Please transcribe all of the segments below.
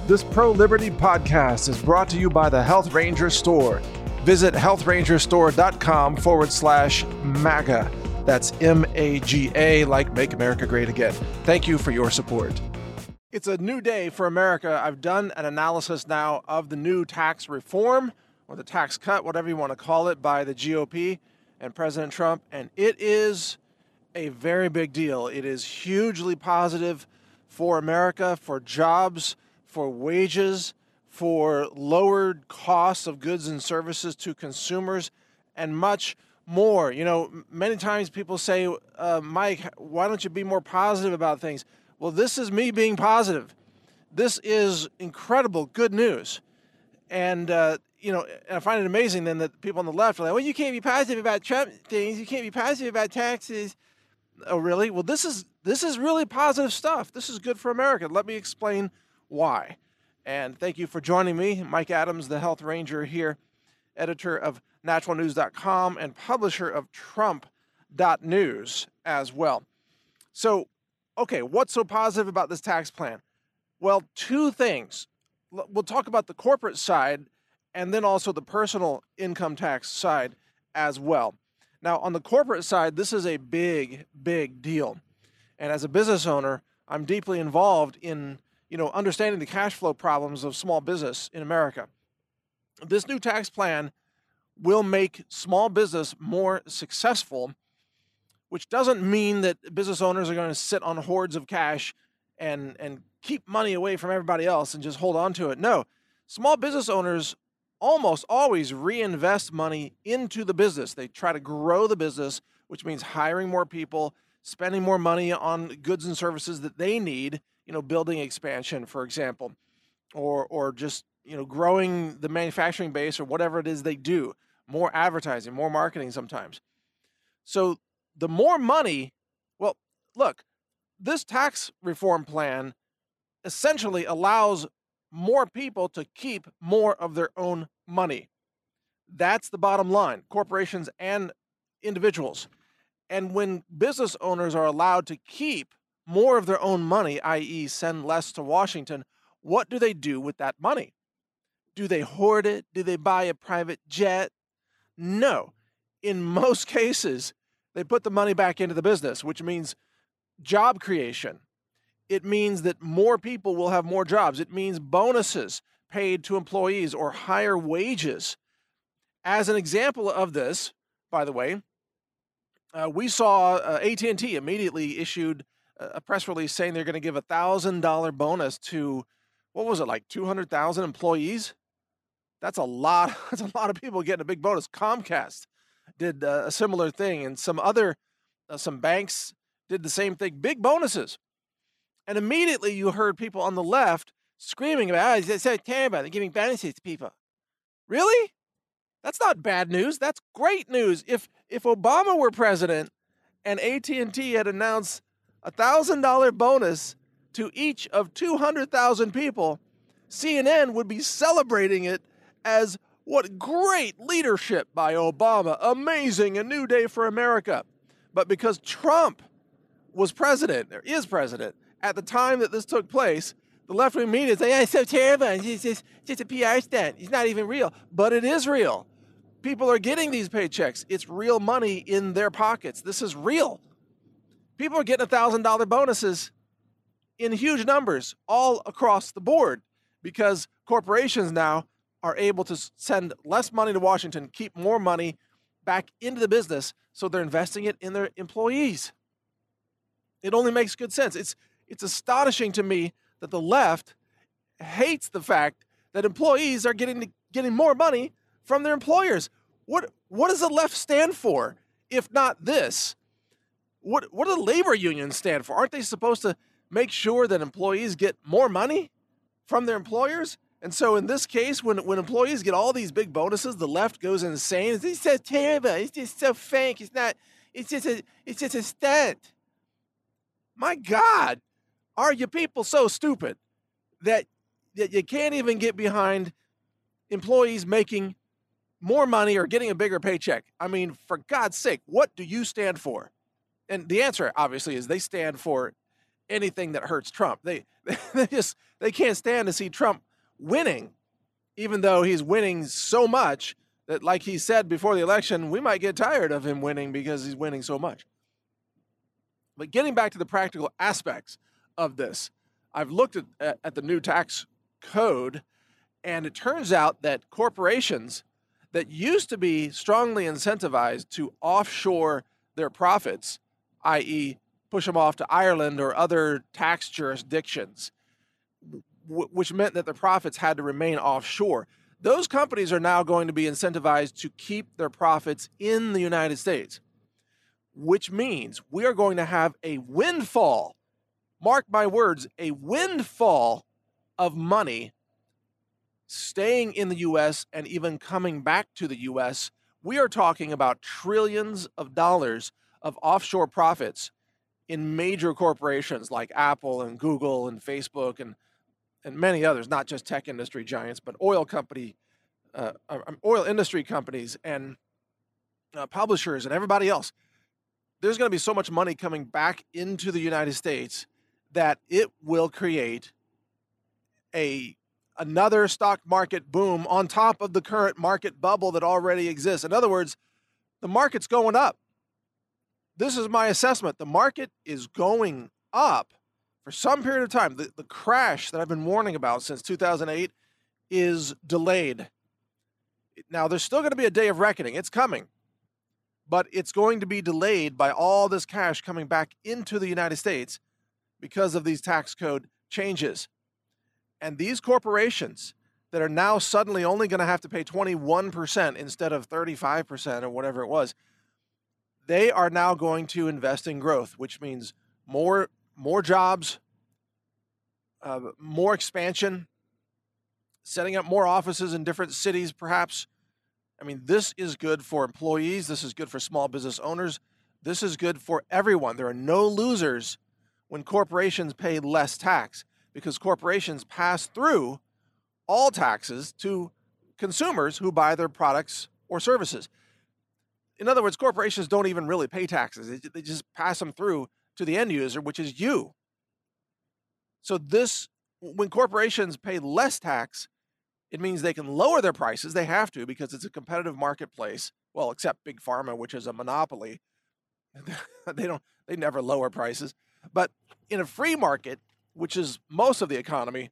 This pro-liberty podcast is brought to you by the Health Ranger Store. Visit healthrangerstore.com/MAGA. That's MAGA, like Make America Great Again. Thank you for your support. It's a new day for America. I've done an analysis now of the new tax reform, or the tax cut, whatever you want to call it, by the GOP and President Trump, and it is a very big deal. It is hugely positive for America, for jobs, for wages, for lowered costs of goods and services to consumers, and much more. You know, many times people say, Mike, why don't you be more positive about things? Well, this is me being positive. This is incredible good news. And, I find it amazing then that people on the left are like, well, you can't be positive about Trump things. You can't be positive about taxes. Oh, really? Well, this is really positive stuff. This is good for America. Let me explain why. And thank you for joining me. Mike Adams, the Health Ranger here, editor of naturalnews.com and publisher of Trump.news as well. So, okay, what's so positive about this tax plan? Well, two things. We'll talk about the corporate side and then also the personal income tax side as well. Now, on the corporate side, this is a big, big deal. And as a business owner, I'm deeply involved in, understanding the cash flow problems of small business in America. This new tax plan will make small business more successful, which doesn't mean that business owners are going to sit on hordes of cash and keep money away from everybody else and just hold on to it. No, small business owners almost always reinvest money into the business. They try to grow the business, which means hiring more people, spending more money on goods and services that they need, building expansion, for example, or just, growing the manufacturing base or whatever it is they do, more advertising, more marketing sometimes. So the more money, well, look, this tax reform plan essentially allows more people to keep more of their own money. That's the bottom line, corporations and individuals. And when business owners are allowed to keep more of their own money, i.e. send less to Washington, what do they do with that money? Do they hoard it? Do they buy a private jet? No. In most cases, they put the money back into the business, which means job creation. It means that more people will have more jobs. It means bonuses paid to employees or higher wages. As an example of this, by the way, we saw AT&T immediately issued a press release saying they're going to give a $1,000 bonus to, 200,000 employees? That's a lot. That's a lot of people getting a big bonus. Comcast did a similar thing, and some banks did the same thing. Big bonuses. And immediately you heard people on the left screaming about, it's so terrible, they're giving bonuses to people. Really? That's not bad news. That's great news. If Obama were president and AT&T had announced a $1,000 bonus to each of 200,000 people, CNN would be celebrating it as what great leadership by Obama. Amazing, a new day for America. But because Trump was president, or is president, at the time that this took place, the left-wing media say, it's so terrible, it's just a PR stunt. It's not even real. But it is real. People are getting these paychecks. It's real money in their pockets. This is real. People are getting $1,000 bonuses in huge numbers all across the board because corporations now are able to send less money to Washington, keep more money back into the business, so they're investing it in their employees. It only makes good sense. It's astonishing to me that the left hates the fact that employees are getting more money from their employers. What does the left stand for, if not this? What do the labor unions stand for? Aren't they supposed to make sure that employees get more money from their employers? And so in this case, when employees get all these big bonuses, the left goes insane. It's so terrible. It's just so fake. It's just a stunt. My God, are you people so stupid that you can't even get behind employees making more money or getting a bigger paycheck? I mean, for God's sake, what do you stand for? And the answer, obviously, is they stand for anything that hurts Trump. They can't stand to see Trump winning, even though he's winning so much that, like he said before the election, we might get tired of him winning because he's winning so much. But getting back to the practical aspects of this, I've looked at the new tax code, and it turns out that corporations that used to be strongly incentivized to offshore their profits, i.e., push them off to Ireland or other tax jurisdictions, which meant that their profits had to remain offshore. Those companies are now going to be incentivized to keep their profits in the United States, which means we are going to have a windfall, mark my words, a windfall of money staying in the U.S. and even coming back to the U.S. We are talking about trillions of dollars of offshore profits in major corporations like Apple and Google and Facebook and many others, not just tech industry giants, but oil industry companies and publishers and everybody else. There's going to be so much money coming back into the United States that it will create another stock market boom on top of the current market bubble that already exists. In other words, the market's going up. This is my assessment. The market is going up for some period of time. The crash that I've been warning about since 2008 is delayed. Now, there's still going to be a day of reckoning. It's coming. But it's going to be delayed by all this cash coming back into the United States because of these tax code changes. And these corporations that are now suddenly only going to have to pay 21% instead of 35% or whatever it was, they are now going to invest in growth, which means more jobs, more expansion, setting up more offices in different cities, perhaps. I mean, this is good for employees. This is good for small business owners. This is good for everyone. There are no losers when corporations pay less tax because corporations pass through all taxes to consumers who buy their products or services. In other words, corporations don't even really pay taxes. They just pass them through to the end user, which is you. So when corporations pay less tax, it means they can lower their prices. They have to because it's a competitive marketplace. Well, except Big Pharma, which is a monopoly. They never lower prices. But in a free market, which is most of the economy,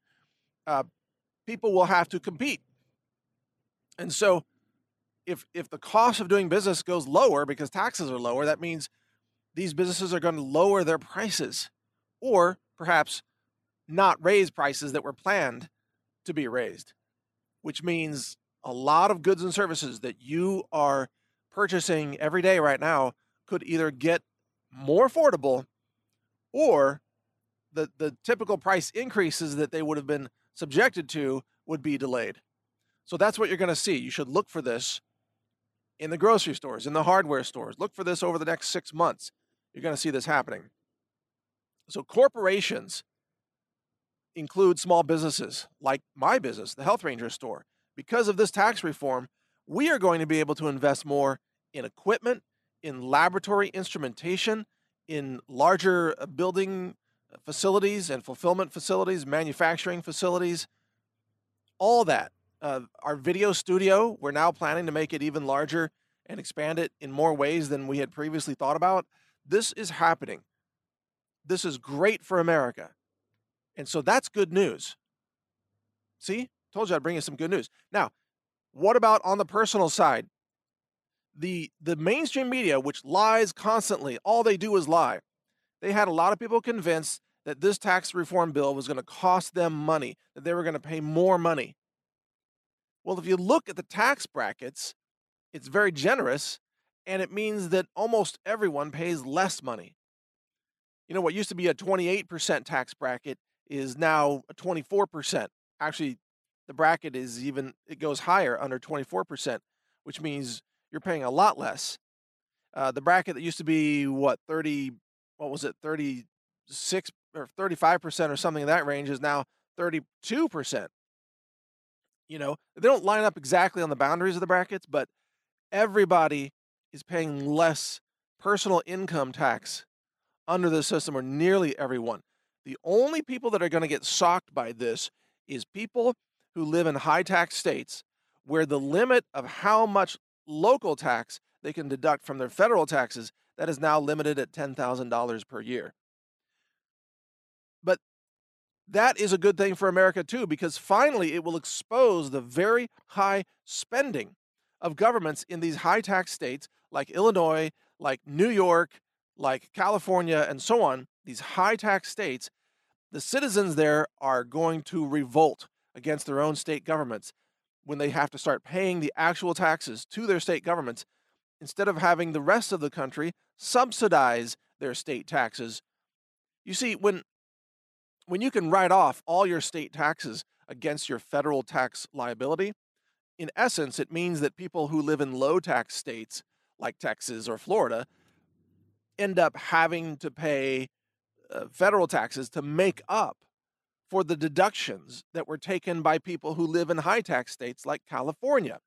people will have to compete. And so if the cost of doing business goes lower because taxes are lower, that means these businesses are going to lower their prices or perhaps not raise prices that were planned to be raised, which means a lot of goods and services that you are purchasing every day right now could either get more affordable or the typical price increases that they would have been subjected to would be delayed. So that's what you're going to see. You should look for this in the grocery stores, in the hardware stores. Look for this over the next 6 months. You're going to see this happening. So corporations include small businesses like my business, the Health Ranger store. Because of this tax reform, we are going to be able to invest more in equipment, in laboratory instrumentation, in larger building facilities and fulfillment facilities, manufacturing facilities, all that. Our video studio, we're now planning to make it even larger and expand it in more ways than we had previously thought about. This is happening. This is great for America. And so that's good news. See? Told you I'd bring you some good news. Now, what about on the personal side? The mainstream media, which lies constantly, all they do is lie. They had a lot of people convinced that this tax reform bill was going to cost them money, that they were going to pay more money. Well, if you look at the tax brackets, it's very generous, and it means that almost everyone pays less money. You know, what used to be a 28% tax bracket is now a 24%. Actually, the bracket it goes higher under 24%, which means you're paying a lot less. The bracket that used to be 36 or 35% or something in that range is now 32%. You know, they don't line up exactly on the boundaries of the brackets, but everybody is paying less personal income tax under the system, or nearly everyone. The only people that are going to get socked by this is people who live in high tax states where the limit of how much local tax they can deduct from their federal taxes, that is now limited at $10,000 per year. But that is a good thing for America too, because finally it will expose the very high spending of governments in these high tax states like Illinois, like New York, like California, and so on. These high tax states, the citizens there are going to revolt against their own state governments when they have to start paying the actual taxes to their state governments instead of having the rest of the country subsidize their state taxes. You see, when you can write off all your state taxes against your federal tax liability, in essence, it means that people who live in low tax states like Texas or Florida end up having to pay federal taxes to make up for the deductions that were taken by people who live in high tax states like California.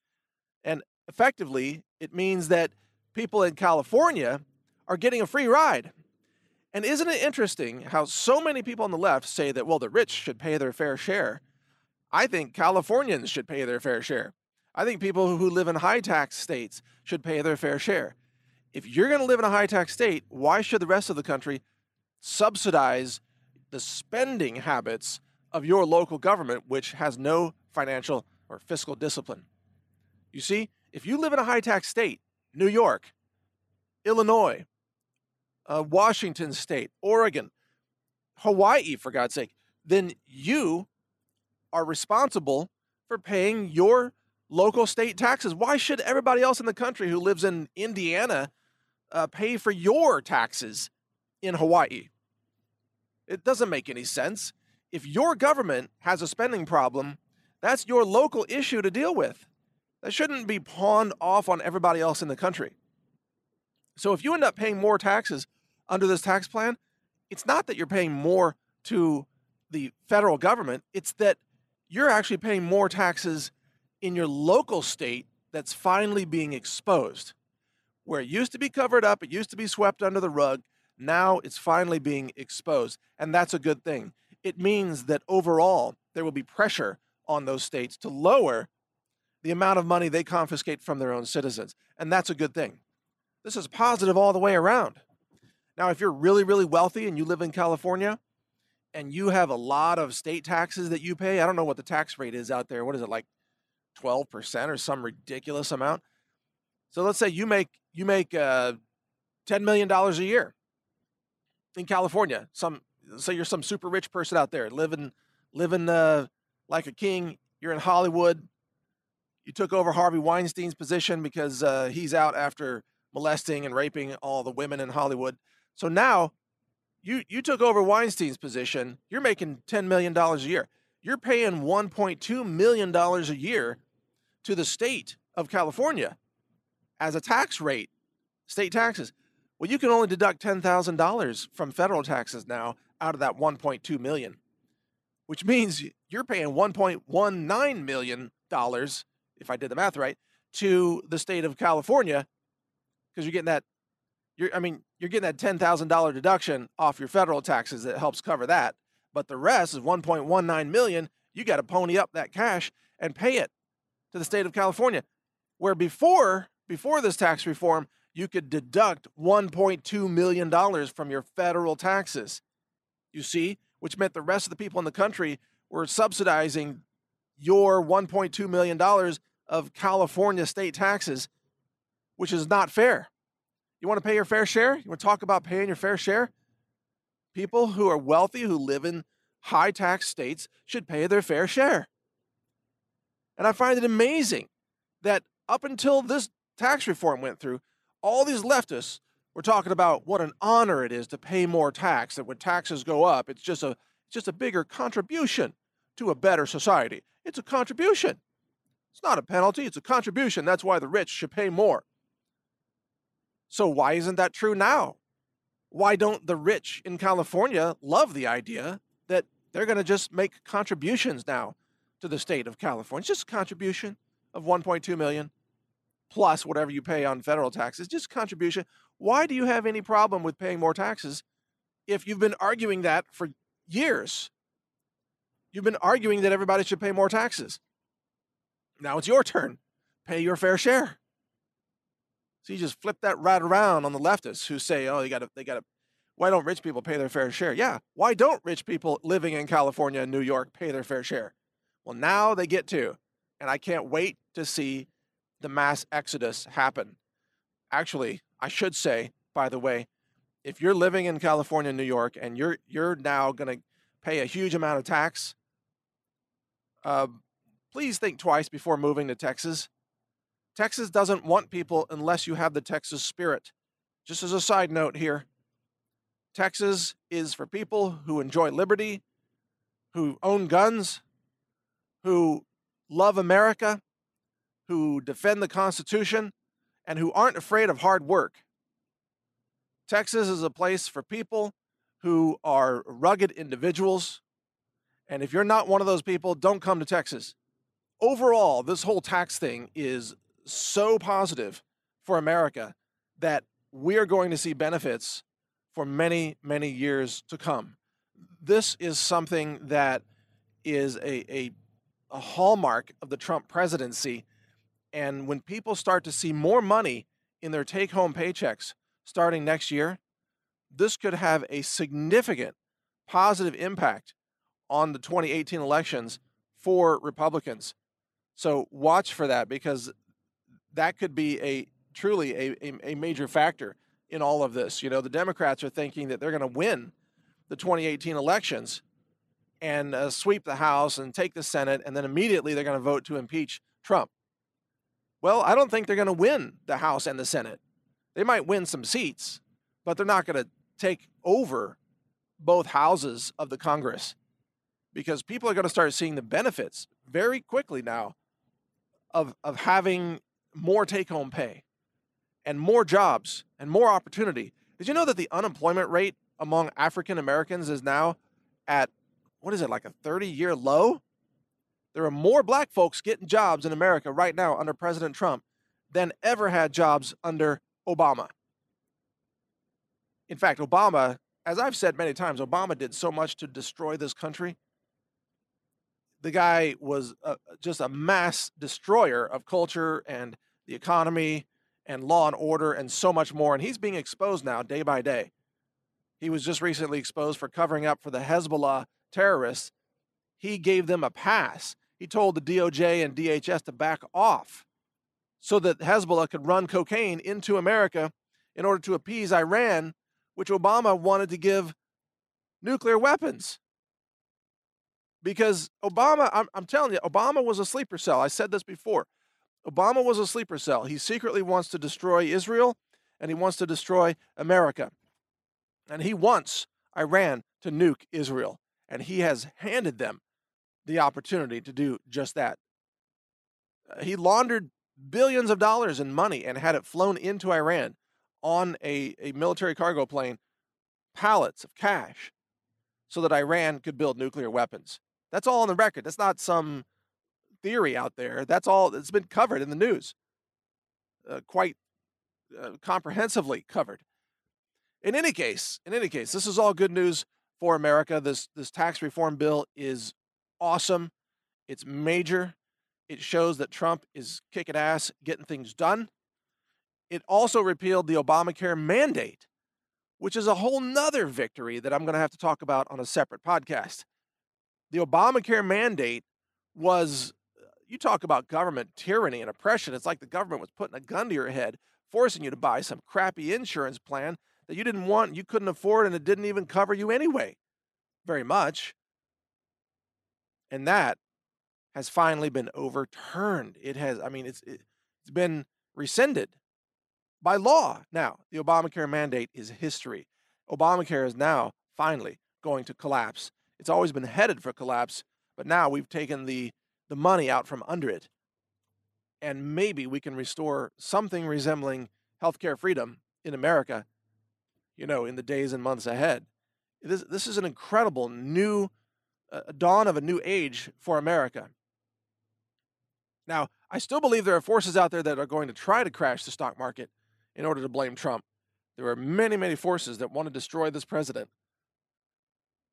And effectively, it means that people in California are getting a free ride. And isn't it interesting how so many people on the left say that, well, the rich should pay their fair share? I think Californians should pay their fair share. I think people who live in high tax states should pay their fair share. If you're going to live in a high tax state, why should the rest of the country subsidize the spending habits of your local government, which has no financial or fiscal discipline? You see, if you live in a high tax state, New York, Illinois, Washington State, Oregon, Hawaii, for God's sake, then you are responsible for paying your local state taxes. Why should everybody else in the country who lives in Indiana pay for your taxes in Hawaii? It doesn't make any sense. If your government has a spending problem, that's your local issue to deal with. That shouldn't be pawned off on everybody else in the country. So if you end up paying more taxes under this tax plan, it's not that you're paying more to the federal government, it's that you're actually paying more taxes in your local state that's finally being exposed. Where it used to be covered up, it used to be swept under the rug, now it's finally being exposed. And that's a good thing. It means that overall, there will be pressure on those states to lower the amount of money they confiscate from their own citizens. And that's a good thing. This is positive all the way around. Now, if you're really, really wealthy and you live in California and you have a lot of state taxes that you pay, I don't know what the tax rate is out there. What is it, like 12% or some ridiculous amount? So let's say you make $10 million a year in California. Say you're some super rich person out there living like a king. You're in Hollywood. You took over Harvey Weinstein's position because he's out after molesting and raping all the women in Hollywood. So now you took over Weinstein's position. You're making $10 million a year. You're paying $1.2 million a year to the state of California as a tax rate, state taxes. Well, you can only deduct $10,000 from federal taxes now out of that $1.2 million, which means you're paying $1.19 million, if I did the math right, to the state of California, because you're getting that. You're getting that $10,000 deduction off your federal taxes that helps cover that. But the rest is $1.19 million. You got to pony up that cash and pay it to the state of California, where before this tax reform, you could deduct $1.2 million from your federal taxes. You see, which meant the rest of the people in the country were subsidizing your $1.2 million of California state taxes, which is not fair. You want to pay your fair share? You want to talk about paying your fair share? People who are wealthy, who live in high tax states, should pay their fair share. And I find it amazing that up until this tax reform went through, all these leftists were talking about what an honor it is to pay more tax, that when taxes go up, it's just a bigger contribution to a better society. It's a contribution. It's not a penalty, it's a contribution. That's why the rich should pay more. So why isn't that true now? Why don't the rich in California love the idea that they're going to just make contributions now to the state of California? It's just a contribution of $1.2 million plus whatever you pay on federal taxes, just contribution. Why do you have any problem with paying more taxes if you've been arguing that for years. You've been arguing that everybody should pay more taxes. Now it's your turn. Pay your fair share. So you just flip that right around on the leftists who say, oh, they got to, why don't rich people pay their fair share? Yeah, why don't rich people living in California and New York pay their fair share? Well, now they get to, and I can't wait to see the mass exodus happen. Actually, I should say, by the way, if you're living in California and New York and you're now going to pay a huge amount of tax, please think twice before moving to Texas. Texas doesn't want people unless you have the Texas spirit. Just as a side note here, Texas is for people who enjoy liberty, who own guns, who love America, who defend the Constitution, and who aren't afraid of hard work. Texas is a place for people who are rugged individuals, and if you're not one of those people, don't come to Texas. Overall, this whole tax thing is so positive for America that we're going to see benefits for many, many years to come. This is something that is a hallmark of the Trump presidency. And when people start to see more money in their take-home paychecks starting next year, this could have a significant positive impact on the 2018 elections for Republicans. So watch for that, because that could be truly a major factor in all of this. You know, the Democrats are thinking that they're going to win the 2018 elections and sweep the House and take the Senate, and then immediately they're going to vote to impeach Trump. Well, I don't think they're going to win the House and the Senate. They might win some seats, but they're not going to take over both houses of the Congress, because people are going to start seeing the benefits very quickly now of having more take-home pay and more jobs and more opportunity. Did you know that the unemployment rate among African Americans is now at, like a 30-year low? There are more black folks getting jobs in America right now under President Trump than ever had jobs under Obama. In fact, Obama, as I've said many times, Obama did so much to destroy this country. The guy was just a mass destroyer of culture and the economy and law and order and so much more. And he's being exposed now day by day. He was just recently exposed for covering up for the Hezbollah terrorists. He gave them a pass. He told the DOJ and DHS to back off so that Hezbollah could run cocaine into America in order to appease Iran, which Obama wanted to give nuclear weapons. Because Obama, I'm telling you, Obama was a sleeper cell. I said this before. Obama was a sleeper cell. He secretly wants to destroy Israel, and he wants to destroy America. And he wants Iran to nuke Israel. And he has handed them the opportunity to do just that. He laundered billions of dollars in money and had it flown into Iran on a military cargo plane, pallets of cash, so that Iran could build nuclear weapons. That's all on the record. That's not some theory out there. That's all that's been covered in the news, quite comprehensively covered. In any case, this is all good news for America. This tax reform bill is awesome. It's major. It shows that Trump is kicking ass, getting things done. It also repealed the Obamacare mandate, which is a whole nother victory that I'm going to have to talk about on a separate podcast. The Obamacare mandate was, you talk about government tyranny and oppression. It's like the government was putting a gun to your head, forcing you to buy some crappy insurance plan that you didn't want, you couldn't afford, and it didn't even cover you anyway, very much. And that has finally been overturned. It has, it's been rescinded by law. Now, the Obamacare mandate is history. Obamacare is now finally going to collapse. It's always been headed for collapse, but now we've taken the money out from under it. And maybe we can restore something resembling healthcare freedom in America, in the days and months ahead. This is an incredible new dawn of a new age for America. Now, I still believe there are forces out there that are going to try to crash the stock market in order to blame Trump. There are many, many forces that want to destroy this president.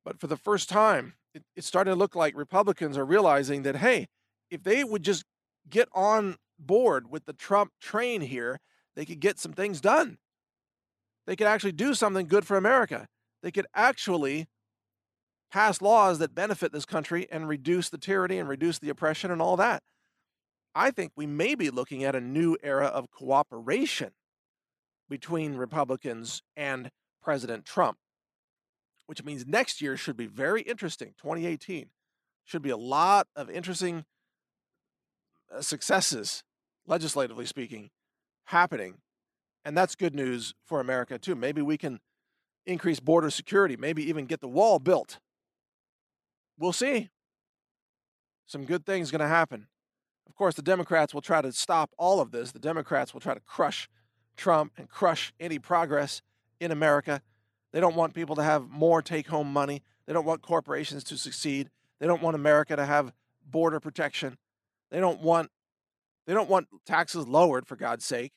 But for the first time, it's starting to look like Republicans are realizing that, hey, if they would just get on board with the Trump train here, they could get some things done. They could actually do something good for America. They could actually pass laws that benefit this country and reduce the tyranny and reduce the oppression and all that. I think we may be looking at a new era of cooperation between Republicans and President Trump, which means next year should be very interesting. 2018 should be a lot of interesting successes, legislatively speaking, happening. And that's good news for America, too. Maybe we can increase border security, maybe even get the wall built. We'll see. Some good things going to happen. Of course, the Democrats will try to stop all of this. The Democrats will try to crush Trump and crush any progress in America. They don't want people to have more take-home money. They don't want corporations to succeed. They don't want America to have border protection. They don't want taxes lowered, for God's sake.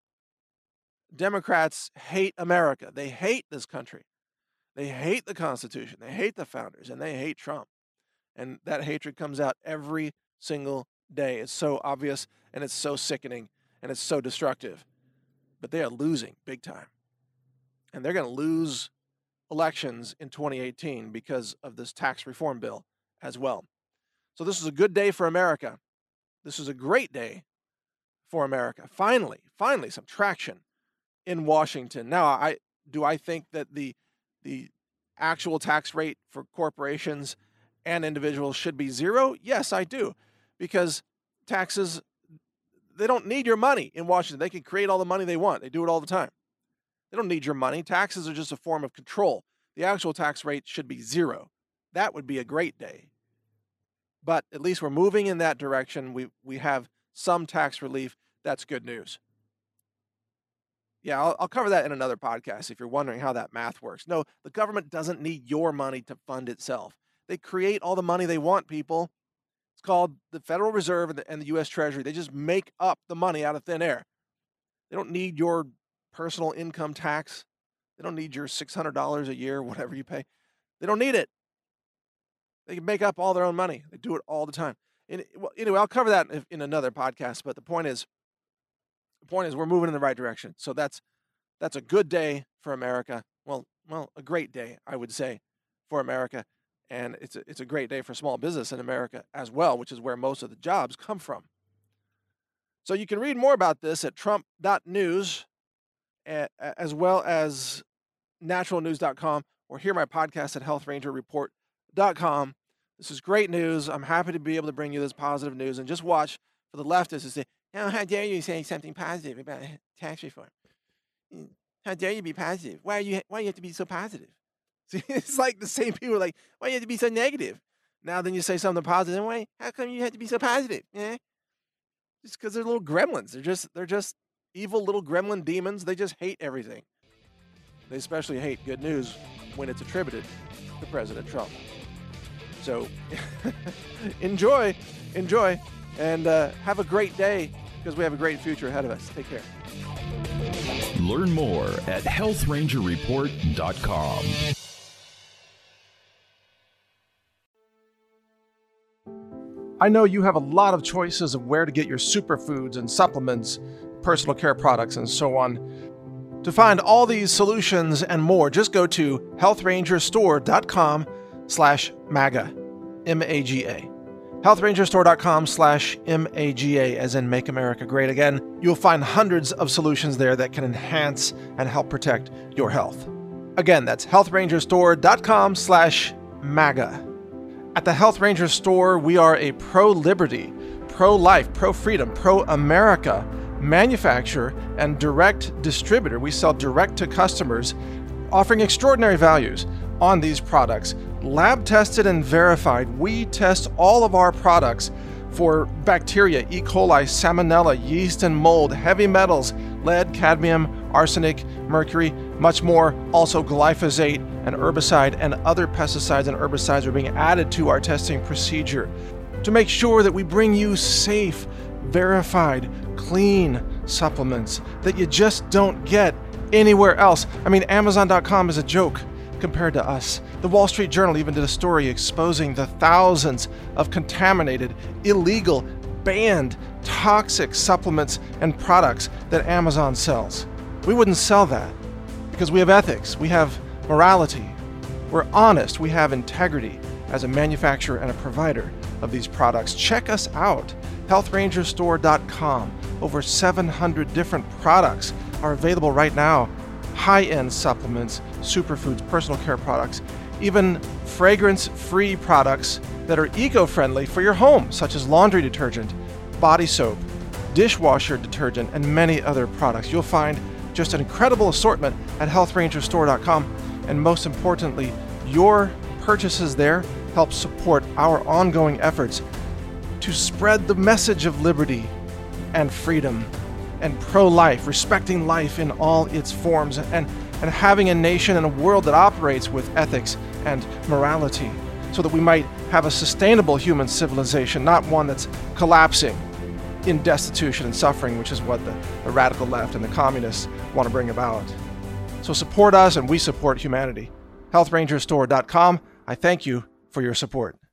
Democrats hate America. They hate this country. They hate the Constitution. They hate the founders, and they hate Trump. And that hatred comes out every single day. It's so obvious, and it's so sickening, and it's so destructive. But they are losing big time. And they're going to lose elections in 2018 because of this tax reform bill as well. So this is a good day for America. This is a great day for America. Finally some traction in Washington. Now, I think that the actual tax rate for corporations and individuals should be zero? Yes, I do. Because taxes, they don't need your money in Washington. They can create all the money they want. They do it all the time. They don't need your money. Taxes are just a form of control. The actual tax rate should be zero. That would be a great day. But at least we're moving in that direction. We have some tax relief. That's good news. Yeah, I'll cover that in another podcast if you're wondering how that math works. No, the government doesn't need your money to fund itself. They create all the money they want, people. It's called the Federal Reserve and the U.S. Treasury. They just make up the money out of thin air. They don't need your personal income tax. They don't need your $600 a year, whatever you pay. They don't need it. They can make up all their own money. They do it all the time. Anyway, I'll cover that in another podcast, but the point is we're moving in the right direction. So that's a good day for America. Well, a great day, I would say, for America. And it's a great day for small business in America as well, which is where most of the jobs come from. So you can read more about this at trump.news, as well as naturalnews.com, or hear my podcast at healthrangerreport.com. This is great news. I'm happy to be able to bring you this positive news. And just watch for the leftists to say, "Oh, how dare you say something positive about tax reform? How dare you be positive? Why you have to be so positive?" See, it's like the same people are like, "Why you have to be so negative?" Now then you say something positive. Why? How come you have to be so positive? Yeah, just because they're little gremlins. They're just evil little gremlin demons. They just hate everything. They especially hate good news when it's attributed to President Trump. So enjoy, and have a great day, because we have a great future ahead of us. Take care. Learn more at healthrangerreport.com. I know you have a lot of choices of where to get your superfoods and supplements, personal care products, and so on. To find all these solutions and more, just go to healthrangerstore.com/MAGA, M-A-G-A. healthrangerstore.com/MAGA, as in Make America Great Again. You'll find hundreds of solutions there that can enhance and help protect your health. Again, that's healthrangerstore.com/MAGA. At the Health Ranger Store, we are a pro-liberty, pro-life, pro-freedom, pro-America manufacturer and direct distributor. We sell direct to customers, offering extraordinary values on these products. Lab tested and verified. We test all of our products for bacteria, E. coli, salmonella, yeast and mold, heavy metals, lead, cadmium, arsenic, mercury, much more. Also glyphosate, and herbicide and other pesticides and herbicides are being added to our testing procedure to make sure that we bring you safe, verified, clean supplements that you just don't get anywhere else. I mean, Amazon.com is a joke compared to us. The Wall Street Journal even did a story exposing the thousands of contaminated, illegal, banned, toxic supplements and products that Amazon sells. We wouldn't sell that because we have ethics, we have morality, we're honest, we have integrity as a manufacturer and a provider of these products. Check us out, healthrangerstore.com. Over 700 different products are available right now. High-end supplements, superfoods, personal care products, even fragrance-free products that are eco-friendly for your home, such as laundry detergent, body soap, dishwasher detergent, and many other products. You'll find just an incredible assortment at healthrangerstore.com, and most importantly, your purchases there help support our ongoing efforts to spread the message of liberty and freedom and pro-life, respecting life in all its forms, and having a nation and a world that operates with ethics and morality, so that we might have a sustainable human civilization, not one that's collapsing in destitution and suffering, which is what the radical left and the communists want to bring about. So support us and we support humanity. healthrangerstore.com. I thank you for your support.